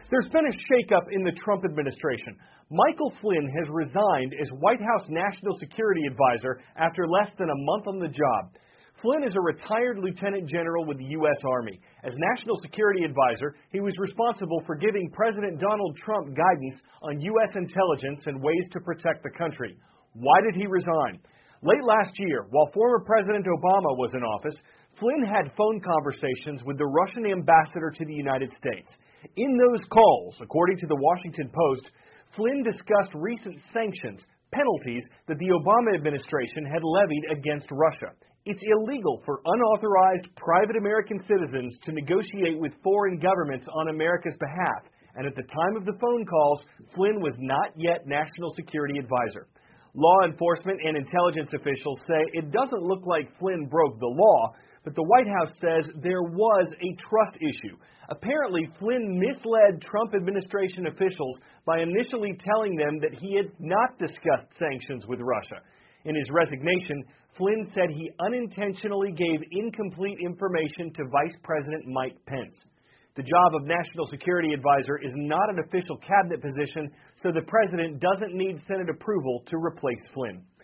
There's been a shakeup in the Trump administration. Michael Flynn has resigned as White House National Security Advisor after less than a month on the job. Flynn is a retired lieutenant general with the U.S. Army. As National Security Advisor, he was responsible for giving President Donald Trump guidance on U.S. intelligence and ways to protect the country. Why did he resign? Late last year, while former President Obama was in office, Flynn had phone conversations with the Russian ambassador to the United States. In those calls, according to the Washington Post, Flynn discussed recent sanctions, penalties that the Obama administration had levied against Russia. It's illegal for unauthorized private American citizens to negotiate with foreign governments on America's behalf. And at the time of the phone calls, Flynn was not yet National Security Advisor. Law enforcement and intelligence officials say it doesn't look like Flynn broke the law, but the White House says there was a trust issue. Apparently, Flynn misled Trump administration officials by initially telling them that he had not discussed sanctions with Russia. In his resignation, Flynn said he unintentionally gave incomplete information to Vice President Mike Pence. The job of National Security Advisor is not an official cabinet position, so the president doesn't need Senate approval to replace Flynn.